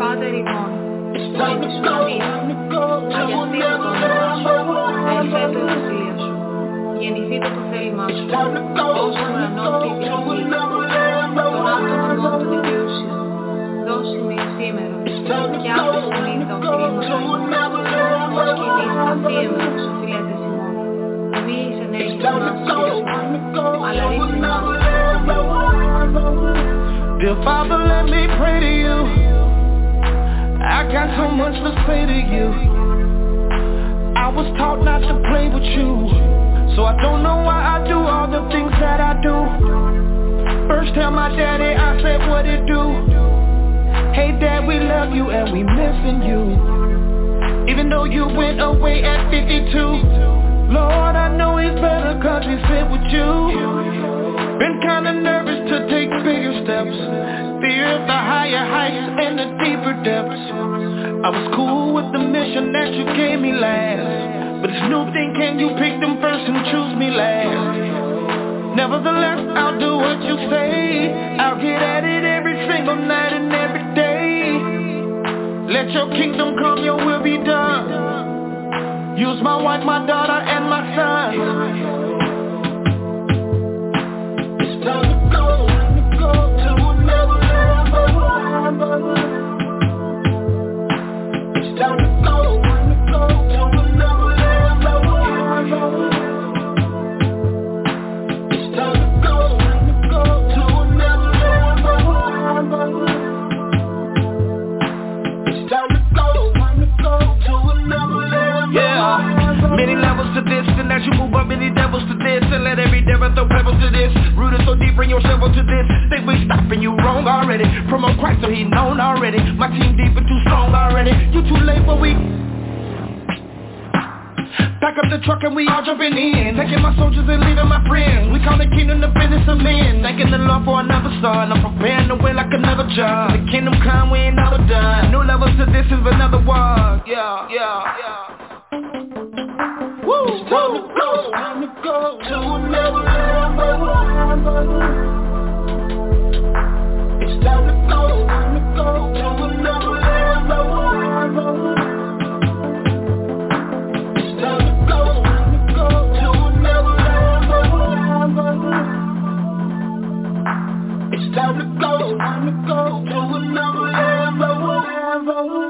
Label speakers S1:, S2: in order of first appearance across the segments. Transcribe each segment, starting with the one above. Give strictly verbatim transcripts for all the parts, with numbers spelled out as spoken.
S1: Padre ημών, που εν της ουρανής, αγιαστήτω το όνομά σου, ελθέτω η βασιλεία σου, γεννηθήτω το θέλημά σου, ως στον ουρανό και επί τη γη. Τον άτομον νόμο των υπηρεσιών, δώσει με σήμερα, και άφησε με τα οφειλήματα ημών, ως και εμείς αφίεμεν τους οφειλέτες ημών. Μη εις ενέργειες μας, Κύριος ημών, αλλά ρίσε ημάς.
S2: Dear Father, let me pray to you. I got so much to say to you. I was taught not to play with you, so I don't know why I do all the things that I do. First tell my daddy, I said what it do. Hey dad, we love you and we missing you. Even though you went away at fifty-two, Lord, I know it's better cause he's fit with you. Been kinda nervous to take bigger steps, fear of the higher heights and the deeper depths. I was cool with the mission that you gave me last, but this new thing, can you pick them first and choose me last? Nevertheless, I'll do what you say. I'll get at it every single night and every day. Let your kingdom come, your will be done. Use my wife, my daughter, and my son. It's time to go, go to another level. It's time to go, go to another level. It's time to go, go to another level. It's time to go, go to another level. Yeah, many levels to this, and as you move up, many devils to this, and let every devil throw pebbles to this. Rooted so deep, bring yourself to this. Think we stopping you wrong already. Promote Christ so he known already. My team deep and too strong already. You too late, but we pack up the truck and we all jumping in. Taking my soldiers and leaving my friends. We call the kingdom the business of men. Thanking the Lord for another son. I'm preparing to win like another job. The kingdom come, we ain't never done. New levels to this is another one. Yeah, yeah, yeah. Woo, it's time to go, time to go to another level. It's time to go, time to go to another level. It's time to go, time to go to another level. It's time to go, time to go to another level.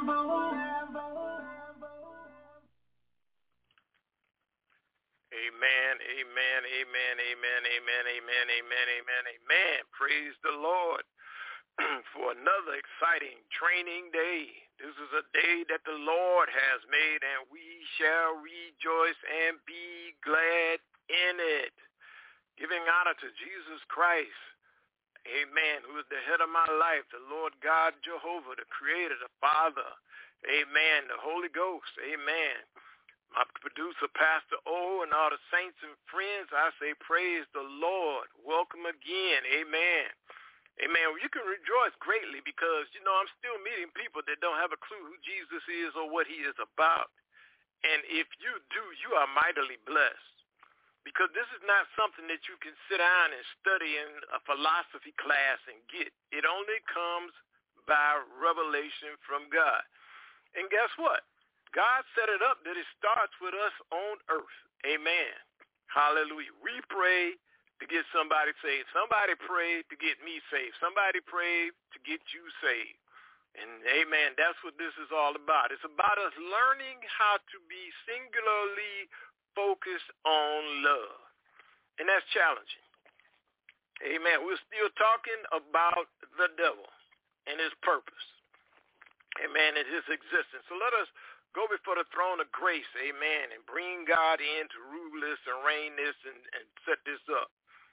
S3: Amen, amen, amen, amen, amen, amen, amen, amen, amen. Praise the Lord for another exciting training day. This is a day that the Lord has made, and we shall rejoice and be glad in it. Giving honor to Jesus Christ, amen, who is the head of my life, the Lord God Jehovah, the Creator, the Father, amen, the Holy Ghost, amen. My producer, Pastor O, and all the saints and friends, I say praise the Lord. Welcome again. Amen. Amen. Well, you can rejoice greatly because, you know, I'm still meeting people that don't have a clue who Jesus is or what he is about. And if you do, you are mightily blessed because this is not something that you can sit down and study in a philosophy class and get. It only comes by revelation from God. And guess what? God set it up that it starts with us on earth. Amen. Hallelujah. We pray to get somebody saved. Somebody prayed to get me saved. Somebody prayed to get you saved. And amen, that's what this is all about. It's about us learning how to be singularly focused on love. And that's challenging. Amen. We're still talking about the devil and his purpose. Amen, and his existence. So let us go before the throne of grace, amen, and bring God in to rule this and reign this and, and set this up.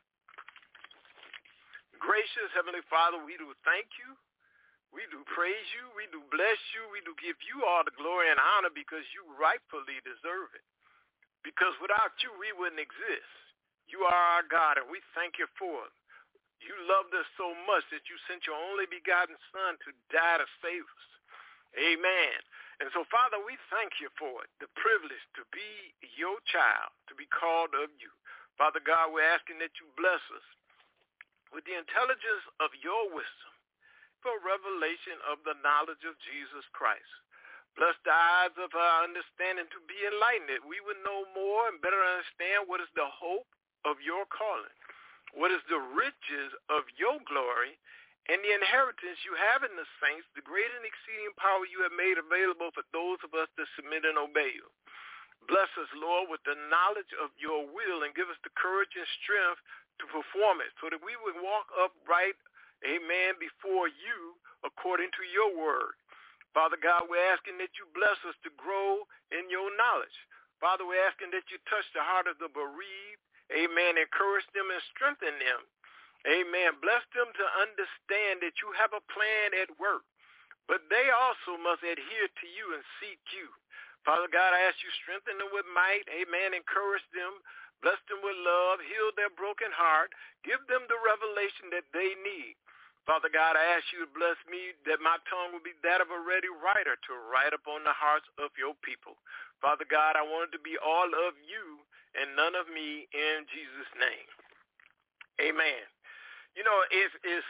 S3: Gracious Heavenly Father, we do thank you. We do praise you. We do bless you. We do give you all the glory and honor because you rightfully deserve it. Because without you, we wouldn't exist. You are our God, and we thank you for it. You loved us so much that you sent your only begotten Son to die to save us. Amen. And so, Father, we thank you for it, the privilege to be your child, to be called of you. Father God, we're asking that you bless us with the intelligence of your wisdom deeper revelation of the knowledge of Jesus Christ. Bless the eyes of our understanding to be enlightened, that we would know more and better understand what is the hope of your calling, what is the riches of your glory, and the inheritance you have in the saints, the great and exceeding power you have made available for those of us that submit and obey you. Bless us, Lord, with the knowledge of your will, and give us the courage and strength to perform it, so that we would walk upright, amen, before you according to your word. Father God, we're asking that you bless us to grow in your knowledge. Father, we're asking that you touch the heart of the bereaved, amen, encourage them and strengthen them. Amen. Bless them to understand that you have a plan at work, but they also must adhere to you and seek you. Father God, I ask you strengthen them with might. Amen. Encourage them. Bless them with love. Heal their broken heart. Give them the revelation that they need. Father God, I ask you to bless me that my tongue will be that of a ready writer to write upon the hearts of your people. Father God, I want it to be all of you and none of me in Jesus' name. Amen. You know, it's, it's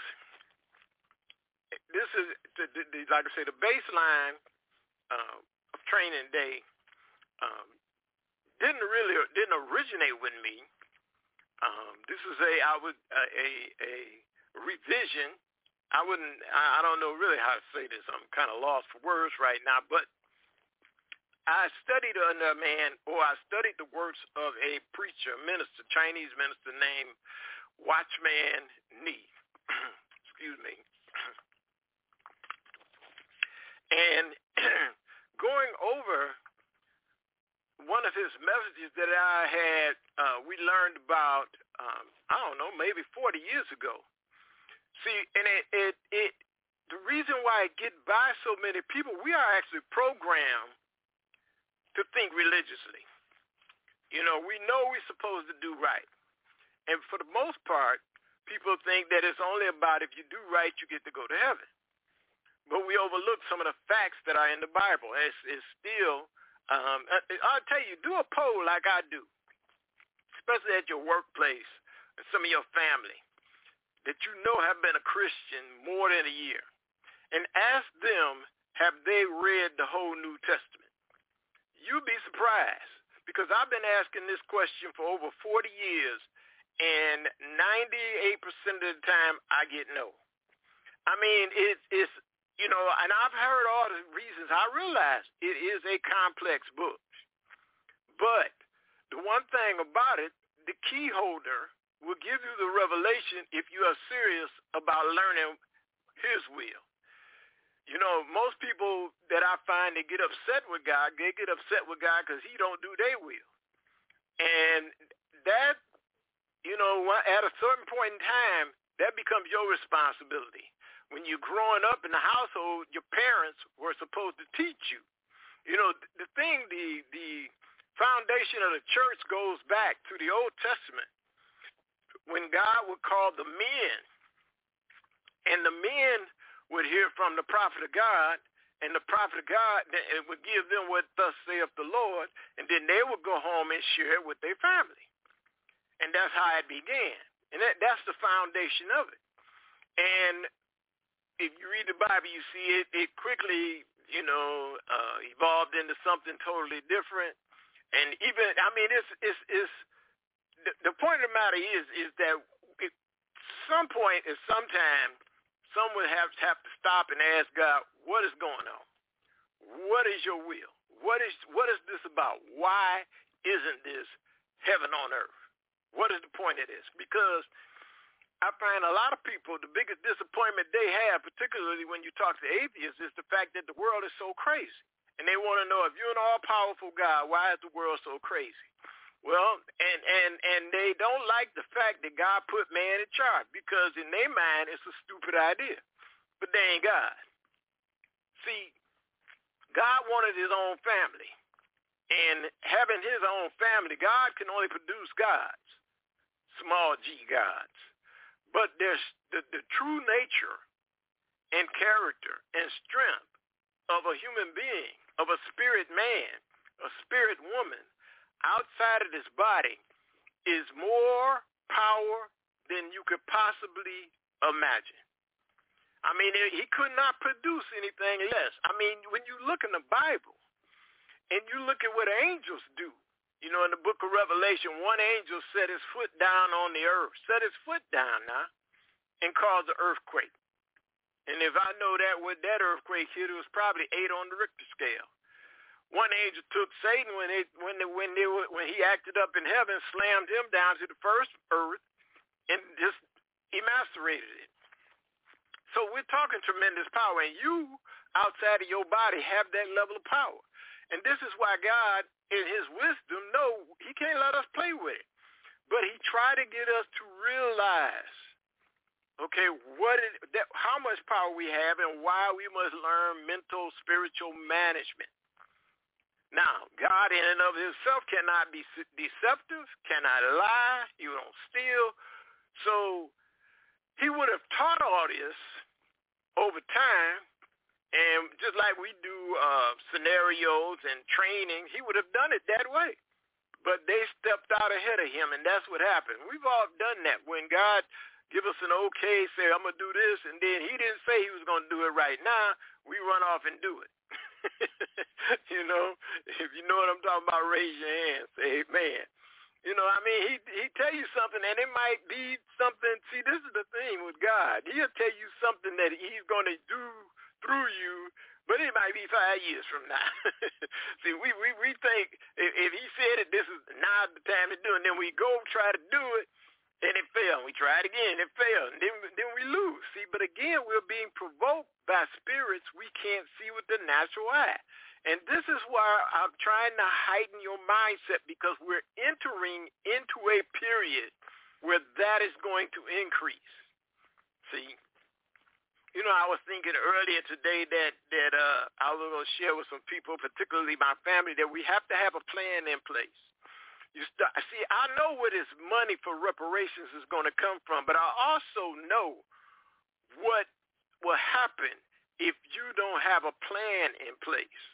S3: this is, the, the, like I say, the baseline uh, of training day um, didn't really, didn't originate with me. Um, this is a, I would, a, a, a revision. I wouldn't, I, I don't know really how to say this. I'm kind of lost for words right now, but I studied under a man, or I studied the works of a preacher, minister, Chinese minister named Watchman Nee. Excuse me. And going over one of his messages that I had, uh, we learned about, um, I don't know, maybe forty years ago. See, and it, it, it, the reason why it get by so many people, we are actually programmed to think religiously. You know, we know we're supposed to do right. And for the most part, people think that it's only about if you do right, you get to go to heaven. But we overlook some of the facts that are in the Bible. It's, it's still, um, I'll tell you, do a poll like I do, especially at your workplace and some of your family that you know have been a Christian more than a year, and ask them, have they read the whole New Testament? You'd be surprised, because I've been asking this question for over forty years, and ninety-eight percent of the time I get no. I mean, it's, it's, you know, and I've heard all the reasons. I realize it is a complex book. But the one thing about it, the key holder will give you the revelation if you are serious about learning his will. You know, most people that I find that get upset with God, they get upset with God because he don't do their will. And that, you know, at a certain point in time, that becomes your responsibility. When you're growing up in the household, your parents were supposed to teach you. You know, the thing, the the foundation of the church goes back to the Old Testament, when God would call the men, and the men would hear from the prophet of God, and the prophet of God would give them what thus saith the Lord, and then they would go home and share it with their family. And that's how it began. And that, that's the foundation of it. And if you read the Bible, you see it, it quickly, you know, uh, evolved into something totally different. And even, I mean, it's, it's, it's the, the point of the matter is, is that at some point, at some time, someone have to have to stop and ask God, what is going on? What is your will? What is what is this about? Why isn't this heaven on earth? What is the point of this? Because I find a lot of people, the biggest disappointment they have, particularly when you talk to atheists, is the fact that the world is so crazy. And they want to know, if you're an all-powerful God, why is the world so crazy? Well, and, and, and they don't like the fact that God put man in charge, because in their mind it's a stupid idea. But they ain't God. See, God wanted his own family. And having his own family, God can only produce gods, small g gods. But there's the, the true nature and character and strength of a human being, of a spirit man, a spirit woman, outside of this body is more power than you could possibly imagine. I mean, he could not produce anything less. I mean, when you look in the Bible and you look at what angels do, you know, in the book of Revelation, one angel set his foot down on the earth, set his foot down now, and caused an earthquake. And if I know that what that earthquake hit, it was probably eight on the Richter scale. One angel took Satan when they, when they, when they were, when he acted up in heaven, slammed him down to the first earth, and just emasculated it. So we're talking tremendous power, and you, outside of your body, have that level of power. And this is why God, in his wisdom, no, he can't let us play with it. But he tried to get us to realize, okay, what it, that, how much power we have and why we must learn mental, spiritual management. Now, God in and of himself cannot be deceptive, cannot lie, he don't steal. So he would have taught all this over time, and just like we do uh, scenarios and training, he would have done it that way. But they stepped out ahead of him, and that's what happened. We've all done that. When God give us an okay, say, I'm going to do this, and then he didn't say he was going to do it right now, we run off and do it. You know, if you know what I'm talking about, raise your hand, say amen. You know, I mean, he he tell you something, and it might be something. See, this is the thing with God. He'll tell you something that he's going to do through you, but it might be five years from now. See, we, we, we think if, if he said it, this is now the time to do it, and then we go try to do it, and it failed. We try it again, it failed, and then, then we lose. See, but again, we're being provoked by spirits we can't see with the natural eye. And this is why I'm trying to heighten your mindset, because we're entering into a period where that is going to increase. See, you know, I was thinking earlier today that, that uh, I was going to share with some people, particularly my family, that we have to have a plan in place. You start, see, I know where this money for reparations is going to come from, but I also know what will happen if you don't have a plan in place.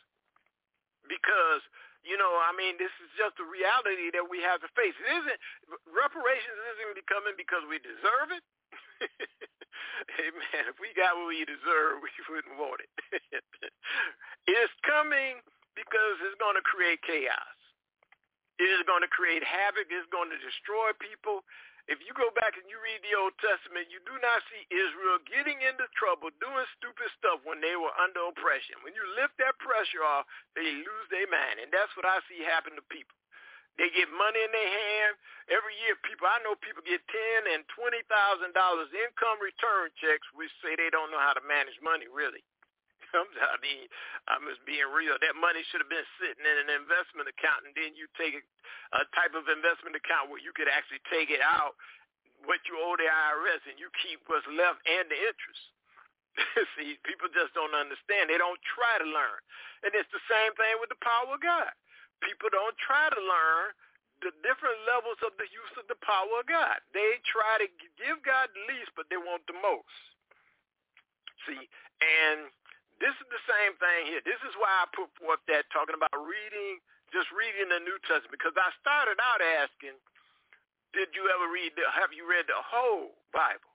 S3: Because, you know, I mean, this is just a reality that we have to face. It isn't, reparations isn't coming because we deserve it. Hey, man, if we got what we deserve, we wouldn't want it. It's coming because it's going to create chaos. It is going to create havoc. It's going to destroy people. If you go back and you read the Old Testament, you do not see Israel getting into trouble, doing stupid stuff when they were under oppression. When you lift that pressure off, they lose their mind. And that's what I see happen to people. They get money in their hand. Every year, people, I know people get ten thousand dollars and twenty thousand dollars income return checks, which say they don't know how to manage money, really. I mean, I'm just being real. That money should have been sitting in an investment account, and then you take a, a type of investment account where you could actually take it out, what you owe the I R S, and you keep what's left and the interest. See, people just don't understand. They don't try to learn. And it's the same thing with the power of God. People don't try to learn the different levels of the use of the power of God. They try to give God the least, but they want the most. See, and this is the same thing here. This is why I put forth that talking about reading, just reading the New Testament, because I started out asking, did you ever read, the, have you read the whole Bible?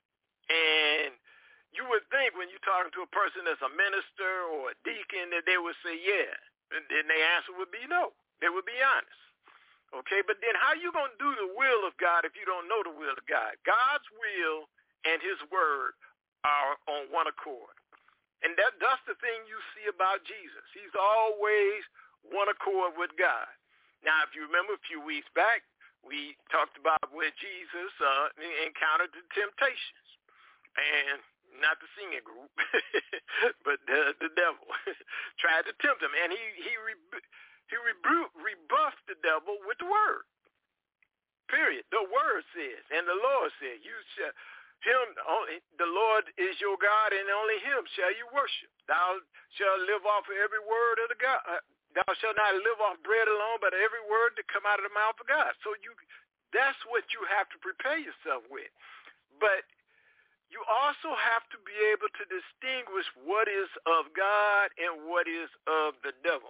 S3: And you would think when you're talking to a person that's a minister or a deacon that they would say, yeah. And then their answer would be no. They would be honest. Okay, but then how are you going to do the will of God if you don't know the will of God? God's will and his word are on one accord. And that, that's the thing you see about Jesus. He's always one accord with God. Now, if you remember a few weeks back, we talked about where Jesus uh, encountered the temptations. And not the singing group, but the, the devil tried to tempt him. And he he, rebu- he rebu- rebuffed the devil with the word. Period. The word says, and the Lord said, you shall... Him, the Lord is your God, and only him shall you worship. Thou shalt live off of every word of the God. Uh, thou shalt not live off bread alone, but every word that come out of the mouth of God. So you, that's what you have to prepare yourself with. But you also have to be able to distinguish what is of God and what is of the devil.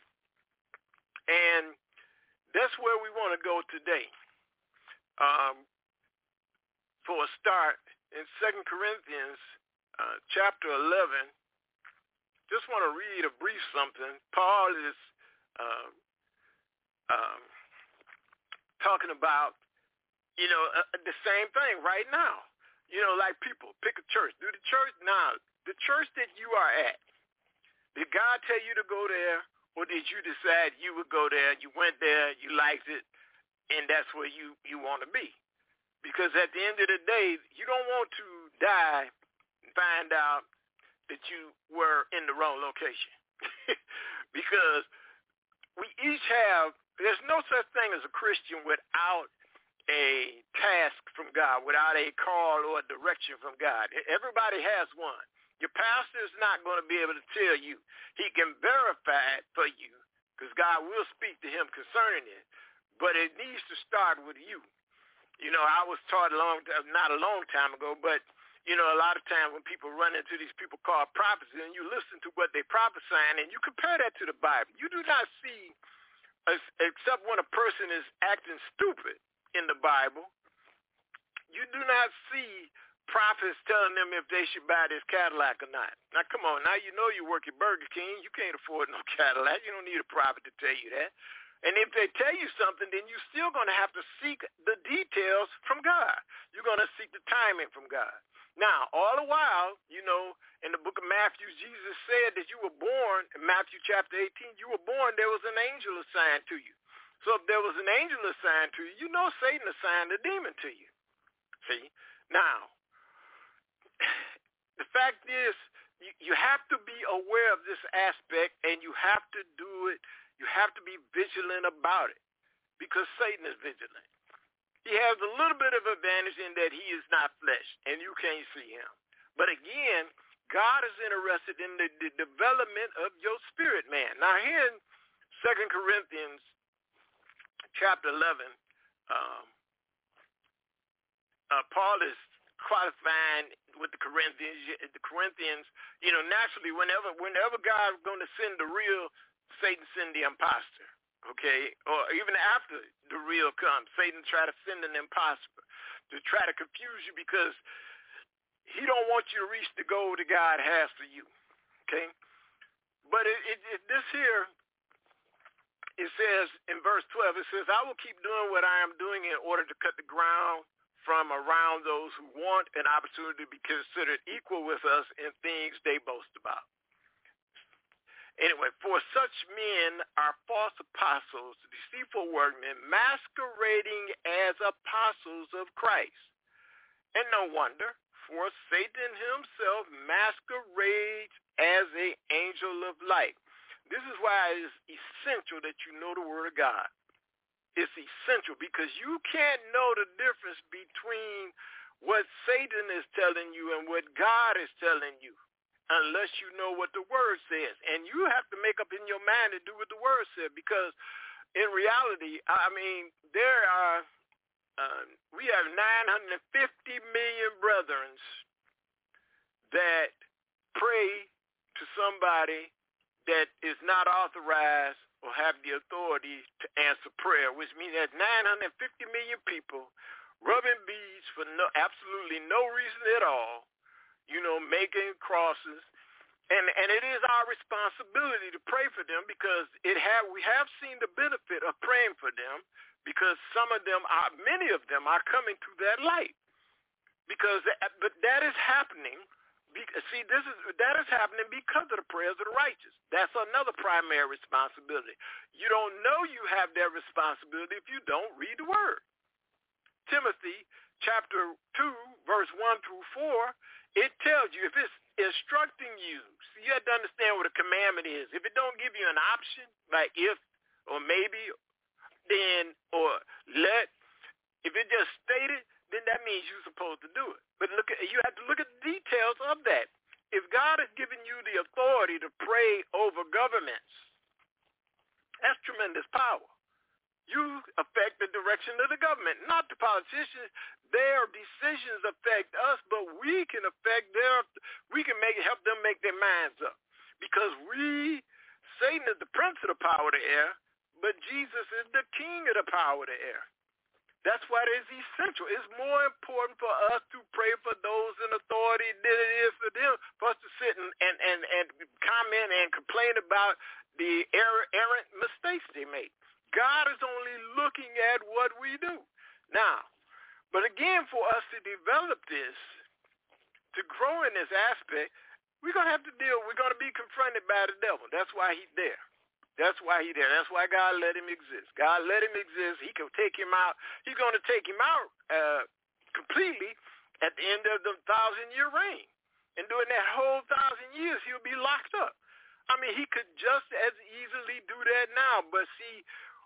S3: And that's where we want to go today. Um, For a start, in Second Corinthians uh, chapter eleven. Just want to read a brief something. Paul is uh, um, talking about, you know, uh, the same thing right now. You know, like people, pick a church. Do the church, now, the church that you are at, did God tell you to go there, or did you decide you would go there, you went there, you liked it, and that's where you, you want to be? Because at the end of the day, you don't want to die and find out that you were in the wrong location. Because we each have, there's no such thing as a Christian without a task from God, without a call or a direction from God. Everybody has one. Your pastor is not going to be able to tell you. He can verify it for you because God will speak to him concerning it, but it needs to start with you. You know, I was taught a long time, not a long time ago, but you know, a lot of times when people run into these people called prophets and you listen to what they prophesying and you compare that to the Bible, you do not see, except when a person is acting stupid in the Bible, you do not see prophets telling them if they should buy this Cadillac or not. Now, come on. Now, you know you work at Burger King. You can't afford no Cadillac. You don't need a prophet to tell you that. And if they tell you something, then you're still going to have to seek the details from God. You're going to seek the timing from God. Now, all the while, you know, in the book of Matthew, Jesus said that you were born, in Matthew chapter eighteen, you were born, there was an angel assigned to you. So if there was an angel assigned to you, you know Satan assigned a demon to you. See? Now, the fact is, you, you have to be aware of this aspect, and you have to do it, you have to be vigilant about it, because Satan is vigilant. He has a little bit of advantage in that he is not flesh, and you can't see him. But again, God is interested in the, the development of your spirit man. Now here in Second Corinthians chapter eleven, um, uh, Paul is qualifying with the Corinthians. The Corinthians, you know, naturally, whenever whenever God is going to send the real, Satan send the imposter. Okay, or even after the real comes, Satan try to send an imposter to try to confuse you because he don't want you to reach the goal that God has for you. Okay, but it, it, it, this here, it says in verse twelve, it says, I will keep doing what I am doing in order to cut the ground from around those who want an opportunity to be considered equal with us in things they boast about. Anyway, for such men are false apostles, deceitful workmen, masquerading as apostles of Christ. And no wonder, for Satan himself masquerades as an angel of light. This is why it is essential that you know the Word of God. It's essential because you can't know the difference between what Satan is telling you and what God is telling you, unless you know what the Word says. And you have to make up in your mind to do what the Word said, because in reality, I mean, there are, uh, we have nine hundred fifty million brethren that pray to somebody that is not authorized or have the authority to answer prayer, which means that nine hundred fifty million people rubbing beads for no, absolutely no reason at all, you know, making crosses, and and it is our responsibility to pray for them, because it have we have seen the benefit of praying for them, because some of them are, many of them are coming to that light, because but that is happening. See, this is that is happening because of the prayers of the righteous. That's another primary responsibility. You don't know you have that responsibility if you don't read the Word. Timothy chapter two, verse one through four. It tells you, if it's instructing you, so you have to understand what a commandment is. If it don't give you an option, like if or maybe, then or let, if it just stated, then that means you're supposed to do it. But look at, you have to look at the details of that. If God has given you the authority to pray over governments, that's tremendous power. You affect the direction of the government, not the politicians. Their decisions affect us, but we can affect their, we can make help them make their minds up. Because we, Satan is the prince of the power of the air, but Jesus is the king of the power of the air. That's why it is essential. It's more important for us to pray for those in authority than it is for them for us to sit and, and, and, and comment and complain about the error, errant mistakes they make. God is only looking at what we do. Now, but again, for us to develop this, to grow in this aspect, we're going to have to deal, we're going to be confronted by the devil. That's why he's there. That's why he's there. That's why God let him exist. God let him exist. He can take him out. He's going to take him out uh, completely at the end of the thousand-year reign. And during that whole thousand years, he'll be locked up. I mean, he could just as easily do that now. But see,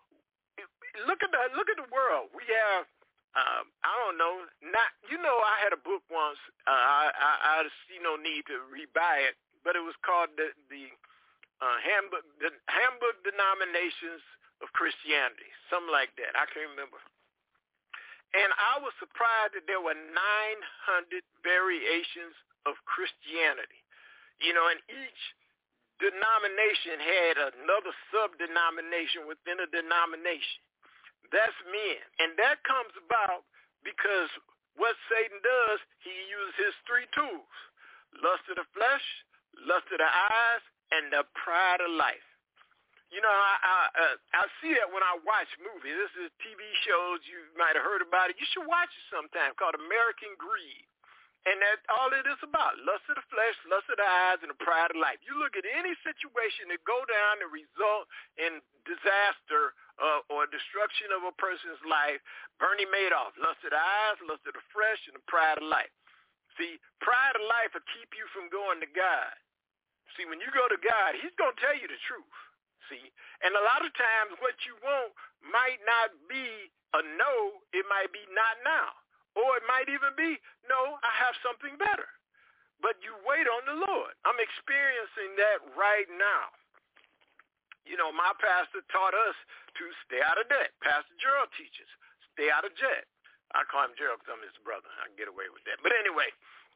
S3: look at the look at the world. We have, um, I don't know, not you know, I had a book once. Uh, I, I I see no need to rebuy it, but it was called the the uh, handbook the handbook denominations of Christianity, something like that. I can't remember. And I was surprised that there were nine hundred variations of Christianity. You know, and each denomination had another sub-denomination within a denomination. That's men. And that comes about because what Satan does, he uses his three tools: lust of the flesh, lust of the eyes, and the pride of life. You know, I I, uh, I see that when I watch movies. This is T V shows. You might have heard about it. You should watch it sometime, called American Greed. And that's all it is about: lust of the flesh, lust of the eyes, and the pride of life. You look at any situation that go down and result in disaster uh, or destruction of a person's life, Bernie Madoff: lust of the eyes, lust of the flesh, and the pride of life. See, pride of life will keep you from going to God. See, when you go to God, he's going to tell you the truth. See, and a lot of times what you want might not be a no, it might be not now. Or it might even be, no, I have something better. But you wait on the Lord. I'm experiencing that right now. You know, my pastor taught us to stay out of debt. Pastor Gerald teaches, stay out of debt. I call him Gerald because I'm his brother. I can get away with that. But anyway,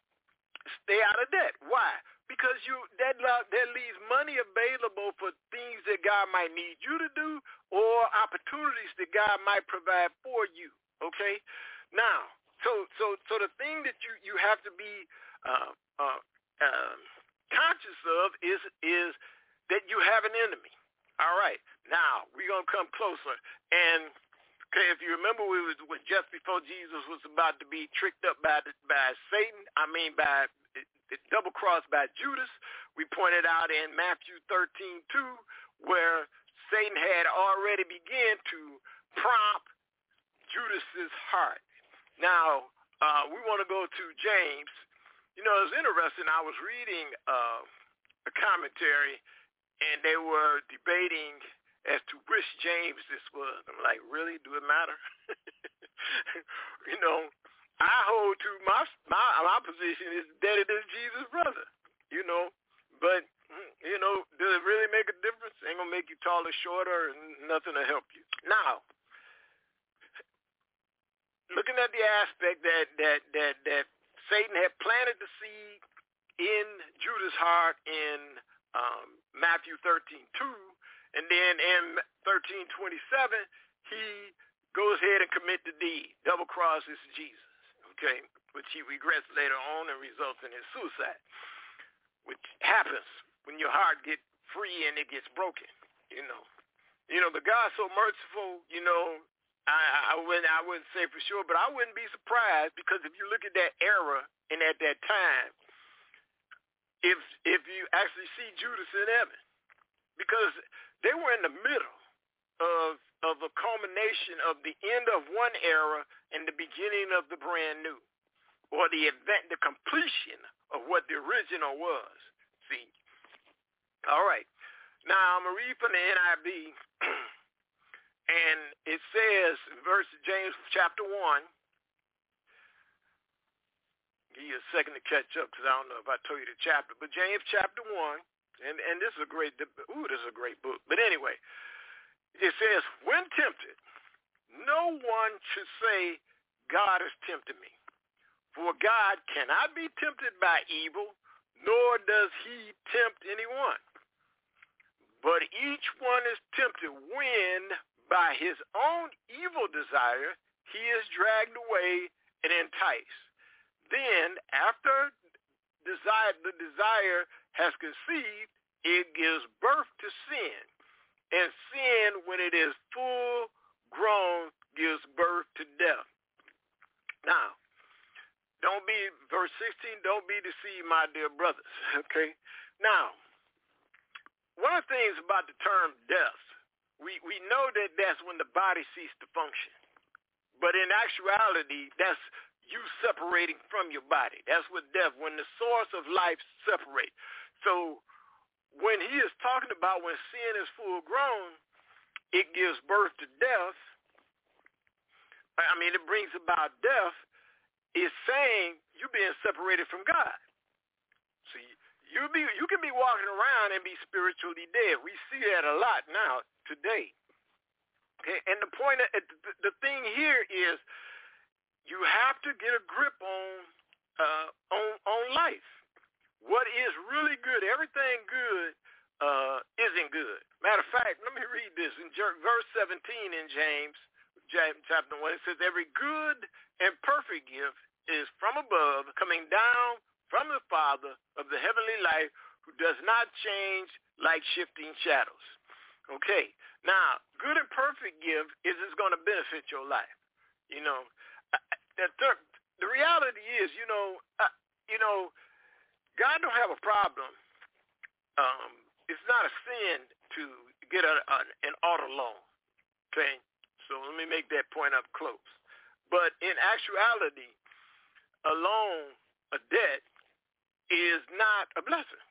S3: stay out of debt. Why? Because you that, that leaves money available for things that God might need you to do or opportunities that God might provide for you, okay? Now, so so so the thing that you, you have to be uh, uh, uh, conscious of is is that you have an enemy. All right. Now, we're going to come closer. And okay, if you remember, we was just before Jesus was about to be tricked up by by Satan, I mean by double-crossed by Judas. We pointed out in Matthew thirteen two where Satan had already begun to prompt Judas's heart. Now, uh, we want to go to James. You know, it was interesting. I was reading uh, a commentary, and they were debating as to which James this was. I'm like, really? Do it matter? You know, I hold to my, my my position is that it is Jesus' brother, you know. But, you know, does it really make a difference? Ain't going to make you taller, shorter, and nothing to help you. Now, looking at the aspect that, that, that, that Satan had planted the seed in Judas' heart in um, Matthew thirteen two, and then in thirteen twenty-seven, he goes ahead and commit the deed, double crosses Jesus, okay, which he regrets later on and results in his suicide, which happens when your heart gets free and it gets broken, you know. You know, but God's so merciful, you know, I, I wouldn't I wouldn't say for sure, but I wouldn't be surprised, because if you look at that era and at that time, if if you actually see Judas in heaven, because they were in the middle of of a culmination of the end of one era and the beginning of the brand new, or the event, the completion of what the original was. See, all right. Now I'm gonna read from the N I V. And it says, verse James chapter one, give you a second to catch up because I don't know if I told you the chapter, but James chapter one, and, and this is a great, ooh, this is a great book. But anyway, it says, when tempted, no one should say, God has tempted me. For God cannot be tempted by evil, nor does he tempt anyone. But each one is tempted when, by his own evil desire, he is dragged away and enticed. Then, after desire, the desire has conceived, it gives birth to sin. And sin, when it is full grown, gives birth to death. Now, don't be, verse sixteen, don't be deceived, my dear brothers, okay? Now, one of the things about the term death, we, we know that that's when the body ceases to function. But in actuality, that's you separating from your body. That's what death, when the source of life separates. So when he is talking about when sin is full grown, it gives birth to death. I mean, it brings about death. Is saying you being separated from God. So you, you be you can be walking around and be spiritually dead. We see that a lot now today. Okay, and the point, of, the, the thing here is, you have to get a grip on uh, on on life. What is really good? Everything good uh, isn't good. Matter of fact, let me read this in verse seventeen in James. Chapter one, it says, every good and perfect gift is from above, coming down from the Father of the heavenly light, who does not change like shifting shadows. Okay, now, good and perfect gift is it's going to benefit your life. You know, the, the reality is, you know, uh, you know, God don't have a problem. Um, it's not a sin to get a, a, an auto loan, okay? So let me make that point up close. But in actuality, a loan, a debt, is not a blessing.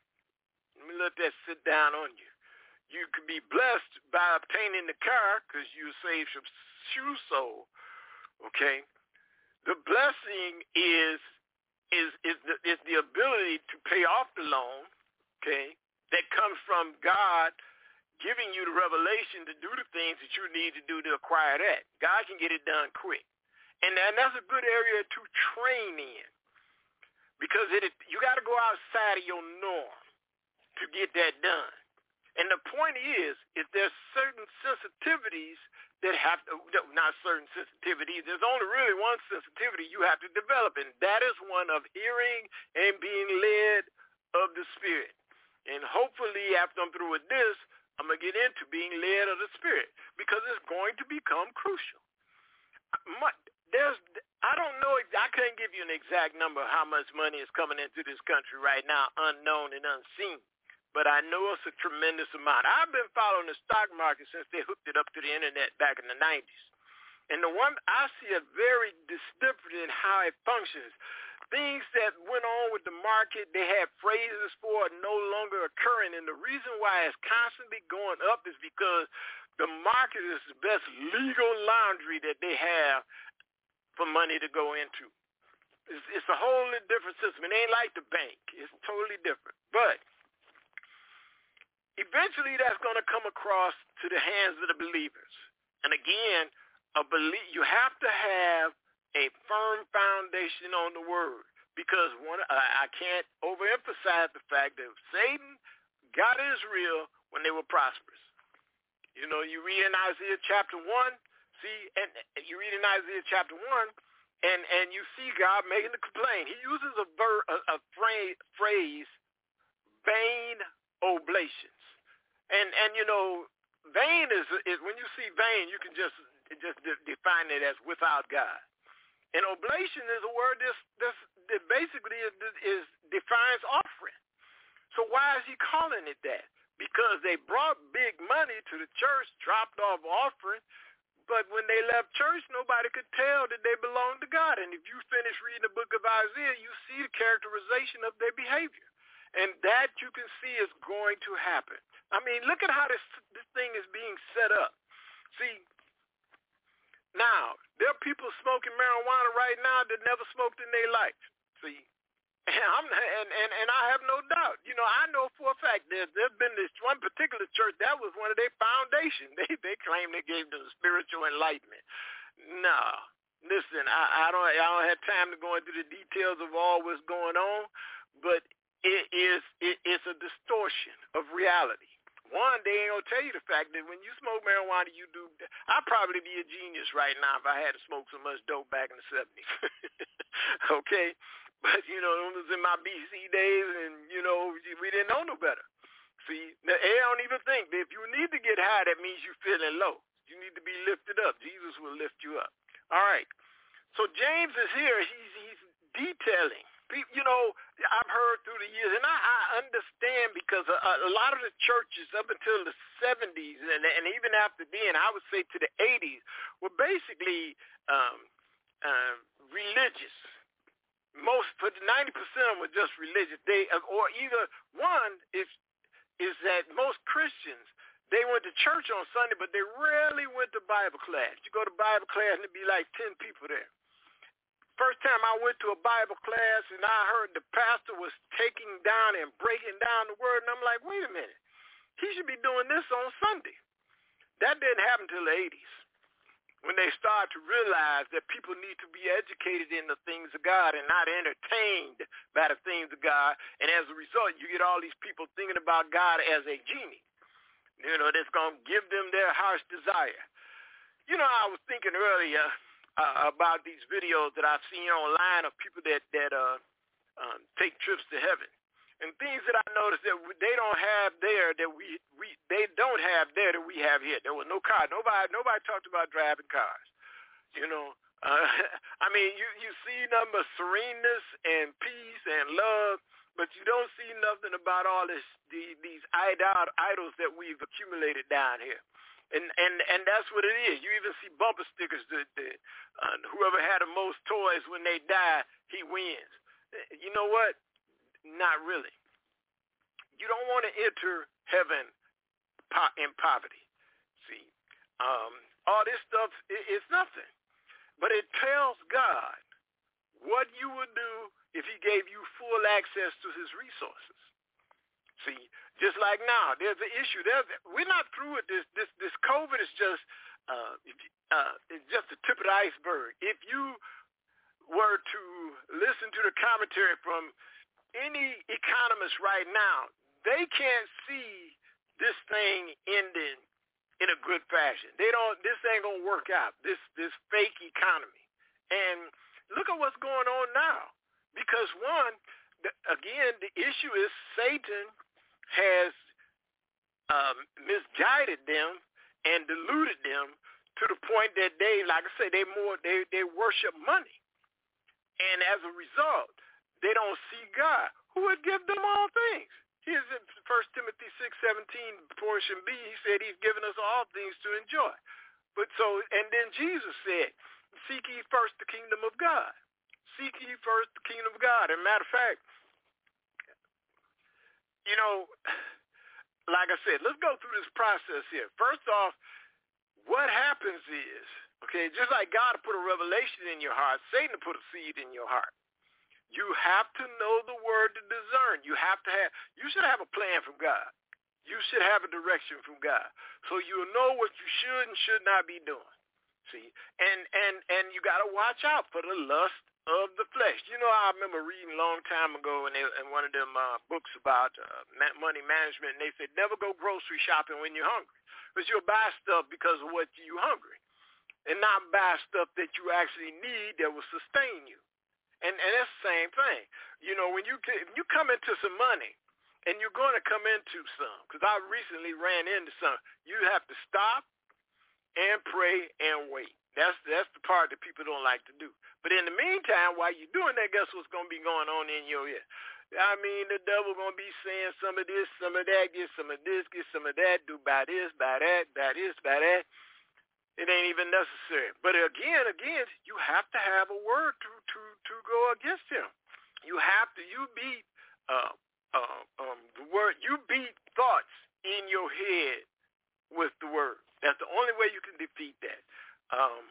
S3: Let me let that sit down on you. You could be blessed by obtaining the car because you saved your shoe sole, okay? The blessing is is is the, is the ability to pay off the loan, okay, that comes from God giving you the revelation to do the things that you need to do to acquire that. God can get it done quick. And, and that's a good area to train in, because it, you got to go outside of your norm to get that done. And the point is, is there's certain sensitivities that have to, not certain sensitivities, there's only really one sensitivity you have to develop, and that is one of hearing and being led of the Spirit. And hopefully after I'm through with this, I'm going to get into being led of the Spirit, because it's going to become crucial. My, there's, I don't know, I can't give you an exact number of how much money is coming into this country right now, unknown and unseen, but I know it's a tremendous amount. I've been following the stock market since they hooked it up to the internet back in the nineties. And the one, I see it very distinct in how it functions. Things that went on with the market, they had phrases for it no longer occurring. And the reason why it's constantly going up is because the market is the best legal laundry that they have for money to go into. It's, it's a wholly different system. It ain't like the bank. It's totally different. But eventually that's going to come across to the hands of the believers. And again, a belie- you have to have a firm foundation on the word, because one, I, I can't overemphasize the fact that Satan got Israel when they were prosperous. You know, you read in Isaiah chapter one, see, and you read in Isaiah chapter one, and, and you see God making the complaint. He uses a, ver, a, a phrase, phrase, vain oblations. And, and you know, vain is, is, when you see vain, you can just, just de- define it as without God. And oblation is a word that's, that's, that basically is, is defines offering. So why is he calling it that? Because they brought big money to the church, dropped off offering, but when they left church, nobody could tell that they belonged to God. And if you finish reading the book of Isaiah, you see the characterization of their behavior. And that you can see is going to happen. I mean, look at how this, this thing is being set up. See, now, there are people smoking marijuana right now that never smoked in their life. See, and, I'm, and, and, and I have no doubt. You know, I know for a fact there's, there's been this one particular church, that was one of their foundation. They they claim they gave them spiritual enlightenment. No, listen, I, I don't I don't have time to go into the details of all what's going on, but it is it, it's a distortion of reality. One, they ain't gonna tell you the fact that when you smoke marijuana, you do. I'd probably be a genius right now if I had to smoke so much dope back in the seventies. Okay, But, you know, it was in my B C days, and, you know, we didn't know no better. See, they don't even think that if you need to get high, that means you're feeling low. You need to be lifted up. Jesus will lift you up. All right. So James is here. He's he's detailing. You know, I've heard through the years, and I, I understand because a, a lot of the churches up until the seventies and, and even after then, I would say to the eighties, were basically um, uh, religious. Most, for ninety percent of them were just religious. They, or either one is is that most Christians, they went to church on Sunday, but they rarely went to Bible class. You go to Bible class and it'd be like ten people there. First time I went to a Bible class and I heard the pastor was taking down and breaking down the word, and I'm like, wait a minute. He should be doing this on Sunday. That didn't happen until the eighties, when they started to realize that people need to be educated in the things of God and not entertained by the things of God. And as a result, you get all these people thinking about God as a genie, you know, that's going to give them their heart's desire. You know, I was thinking earlier uh, about these videos that I've seen online of people that, that uh, um, take trips to heaven. And things that I noticed that they don't have there that we, we they don't have there that we have here. There was no car. Nobody nobody talked about driving cars. You know, uh, I mean, you, you see nothing but sereneness and peace and love, but you don't see nothing about all this the, these idol, idols that we've accumulated down here. And and and that's what it is. You even see bumper stickers that, that uh, whoever had the most toys when they die, he wins. You know what? Not really. You don't want to enter heaven in poverty. See, um, all this stuff is nothing. But it tells God what you would do if he gave you full access to his resources. See, just like now, there's an issue. There's, we're not through with this. This this COVID is just uh, uh, it's just the tip of the iceberg. If you were to listen to the commentary from any economist right now, they can't see this thing ending in a good fashion. They don't. This ain't gonna work out. This this fake economy. And look at what's going on now. Because one, the, again, the issue is Satan has um, misguided them and deluded them to the point that they, like I say, they more they, they worship money. And as a result, they don't see God, who would give them all things. Here's in First Timothy six seventeen, portion B, he said he's given us all things to enjoy. But so, and then Jesus said, seek ye first the kingdom of God. Seek ye first the kingdom of God. As a matter of fact, you know, like I said, let's go through this process here. First off, what happens is, okay, just like God put a revelation in your heart, Satan put a seed in your heart. You have to know the word to discern. You have to have, you should have a plan from God. You should have a direction from God. So you'll know what you should and should not be doing. See, and, and, and you got to watch out for the lust of the flesh. You know, I remember reading a long time ago in, in one of them uh, books about uh, money management, and they said never go grocery shopping when you're hungry, because you'll buy stuff because of what you're hungry, and not buy stuff that you actually need that will sustain you. And and that's the same thing. You know, when you if you come into some money, and you're going to come into some, because I recently ran into some, you have to stop and pray and wait. That's that's the part that people don't like to do. But in the meantime, while you're doing that, guess what's going to be going on in your ear? I mean, the devil going to be saying some of this, some of that, get some of this, get some of that, do by this, by that, by this, by that. It ain't even necessary. But again, again, you have to have a word to to, to go against him. You have to, you beat uh, uh, um, the word, you beat thoughts in your head with the word. That's the only way you can defeat that. Um,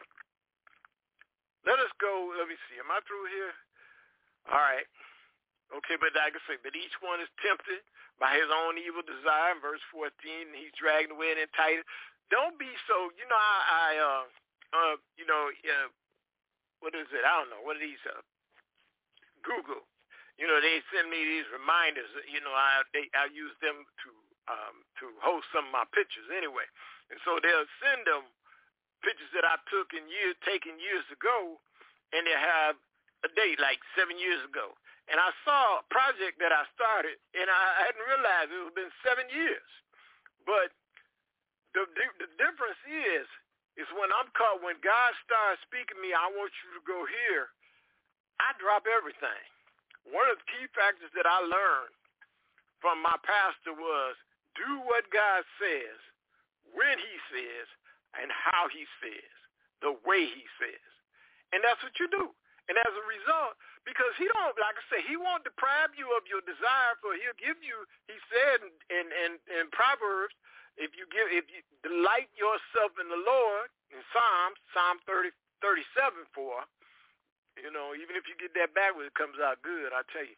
S3: let us go, let me see, am I through here? All right. Okay, but like I say, but each one is tempted by his own evil desire. In verse fourteen, he's dragged away and enticed. Don't be so, you know, I, I uh, uh, you know, uh, what is it? I don't know. What are these? Uh, Google. You know, they send me these reminders. You know, I they I use them to um, to host some of my pictures anyway, and so they'll send them pictures that I took in years, taken years ago, and they have a date like seven years ago, and I saw a project that I started, and I hadn't realized it had been seven years. But the the difference is, is when I'm caught, when God starts speaking to me, I want you to go here, I drop everything. One of the key factors that I learned from my pastor was do what God says, when he says, and how he says, the way he says. And that's what you do. And as a result, because he don't, like I say, he won't deprive you of your desire, for he'll give you, he said in, in, in, in Proverbs, if you give, if you delight yourself in the Lord, in Psalms, Psalm thirty, thirty-seven four, you know, even if you get that backwards, it comes out good, I tell you.